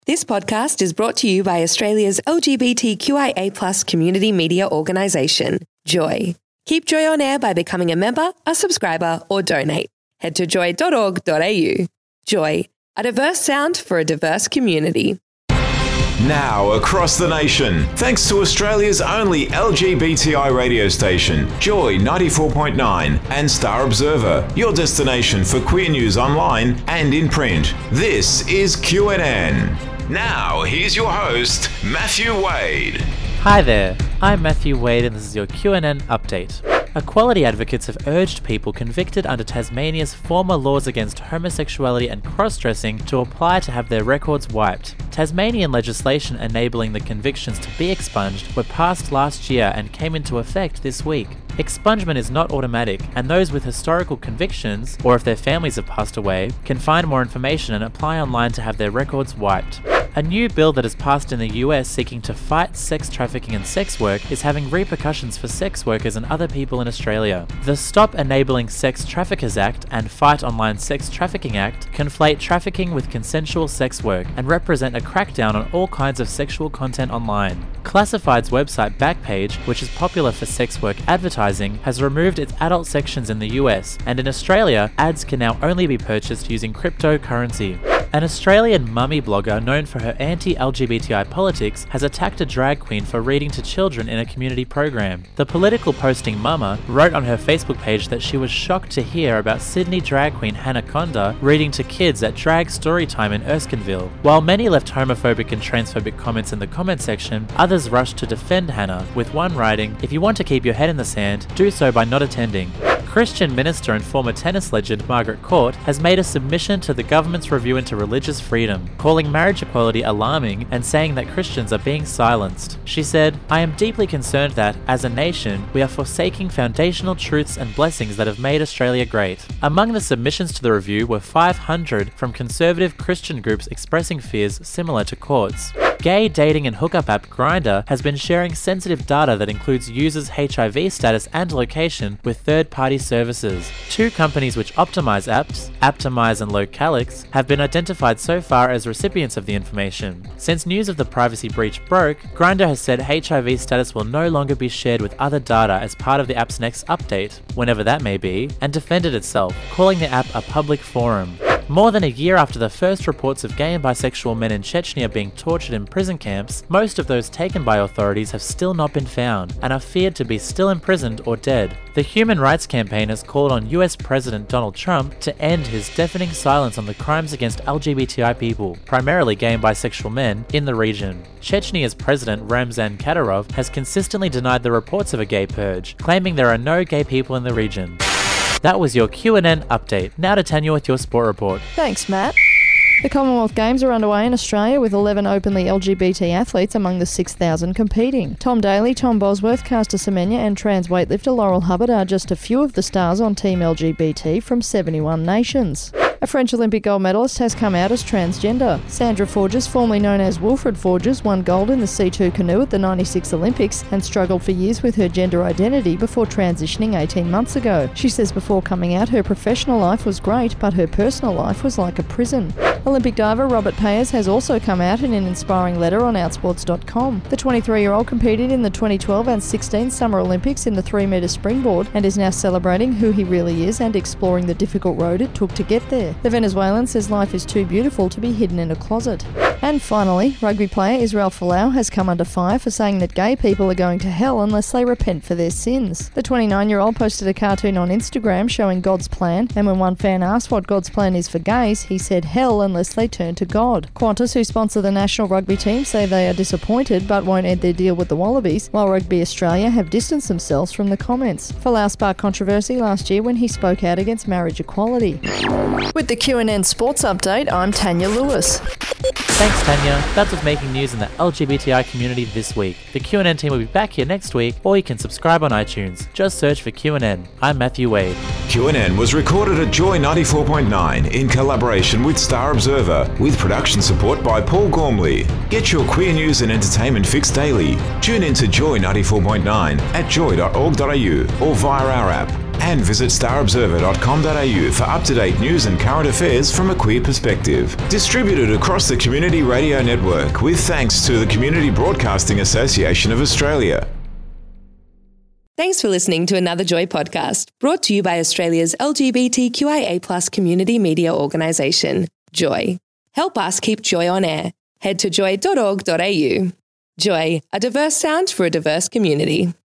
This podcast is brought to you by Australia's LGBTQIA+ community media organisation, Joy. Keep Joy on air by becoming a member, a subscriber, or donate. Head to joy.org.au. Joy, a diverse sound for a diverse community. Now across the nation, thanks to Australia's only LGBTI radio station, Joy 94.9 and Star Observer, your destination for queer news online and in print. This is QNN. Now, here's your host, Matthew Wade. Hi there, I'm Matthew Wade and this is your QNN update. Equality advocates have urged people convicted under Tasmania's former laws against homosexuality and cross-dressing to apply to have their records wiped. Tasmanian legislation enabling the convictions to be expunged were passed last year and came into effect this week. Expungement is not automatic, and those with historical convictions, or if their families have passed away, can find more information and apply online to have their records wiped. A new bill that has passed in the US seeking to fight sex trafficking and sex work is having repercussions for sex workers and other people in Australia. The Stop Enabling Sex Traffickers Act and Fight Online Sex Trafficking Act conflate trafficking with consensual sex work and represent a crackdown on all kinds of sexual content online. Classified's website Backpage, which is popular for sex work advertising, has removed its adult sections in the US, and in Australia, ads can now only be purchased using cryptocurrency. An Australian mummy blogger known for her anti-LGBTI politics has attacked a drag queen for reading to children in a community program. The political posting Mama wrote on her Facebook page that she was shocked to hear about Sydney drag queen Hannah Conda reading to kids at Drag Storytime in Erskineville. While many left homophobic and transphobic comments in the comment section, others rushed to defend Hannah, with one writing, "If you want to keep your head in the sand, do so by not attending." Christian minister and former tennis legend Margaret Court has made a submission to the government's review into religious freedom, calling marriage equality alarming and saying that Christians are being silenced. She said, "I am deeply concerned that, as a nation, we are forsaking foundational truths and blessings that have made Australia great." Among the submissions to the review were 500 from conservative Christian groups expressing fears similar to Court's. Gay dating and hookup app Grindr has been sharing sensitive data that includes users' HIV status and location with third-party services. Two companies which optimize apps, Aptimize and Localix, have been identified so far as recipients of the information. Since news of the privacy breach broke, Grindr has said HIV status will no longer be shared with other data as part of the app's next update, whenever that may be, and defended itself, calling the app a public forum. More than a year after the first reports of gay and bisexual men in Chechnya being tortured in prison camps, most of those taken by authorities have still not been found and are feared to be still imprisoned or dead. The Human Rights Campaign has called on US President Donald Trump to end his deafening silence on the crimes against LGBTI people, primarily gay and bisexual men, in the region. Chechnya's President Ramzan Kadyrov has consistently denied the reports of a gay purge, claiming there are no gay people in the region. That was your QNN update. Now to Tanya with your sport report. Thanks, Matt. The Commonwealth Games are underway in Australia with 11 openly LGBT athletes among the 6,000 competing. Tom Daly, Tom Bosworth, Caster Semenya and trans weightlifter Laurel Hubbard are just a few of the stars on Team LGBT from 71 nations. A French Olympic gold medalist has come out as transgender. Sandra Forges, formerly known as Wilfred Forges, won gold in the C2 canoe at the 96 Olympics and struggled for years with her gender identity before transitioning 18 months ago. She says before coming out, her professional life was great, but her personal life was like a prison. Olympic diver Robert Payers has also come out in an inspiring letter on Outsports.com. The 23-year-old competed in the 2012 and 16 Summer Olympics in the 3-metre springboard and is now celebrating who he really is and exploring the difficult road it took to get there. The Venezuelan says life is too beautiful to be hidden in a closet. And finally, rugby player Israel Folau has come under fire for saying that gay people are going to hell unless they repent for their sins. The 29-year-old posted a cartoon on Instagram showing God's plan, and when one fan asked what God's plan is for gays, he said hell unless they turn to God. Qantas, who sponsor the national rugby team, say they are disappointed but won't end their deal with the Wallabies, while Rugby Australia have distanced themselves from the comments. Folau sparked controversy last year when he spoke out against marriage equality. With the QNN Sports Update, I'm Tanya Lewis. Thanks, Tanya. That's what's making news in the LGBTI community this week. The QNN team will be back here next week, or you can subscribe on iTunes. Just search for QNN. I'm Matthew Wade. QNN was recorded at Joy 94.9 in collaboration with Star Observer, with production support by Paul Gormley. Get your queer news and entertainment fix daily. Tune in to Joy 94.9 at joy.org.au or via our app. And visit starobserver.com.au for up-to-date news and current affairs from a queer perspective. Distributed across the Community Radio Network with thanks to the Community Broadcasting Association of Australia. Thanks for listening to another Joy podcast, brought to you by Australia's LGBTQIA+ community media organisation, Joy. Help us keep Joy on air. Head to joy.org.au. Joy, a diverse sound for a diverse community.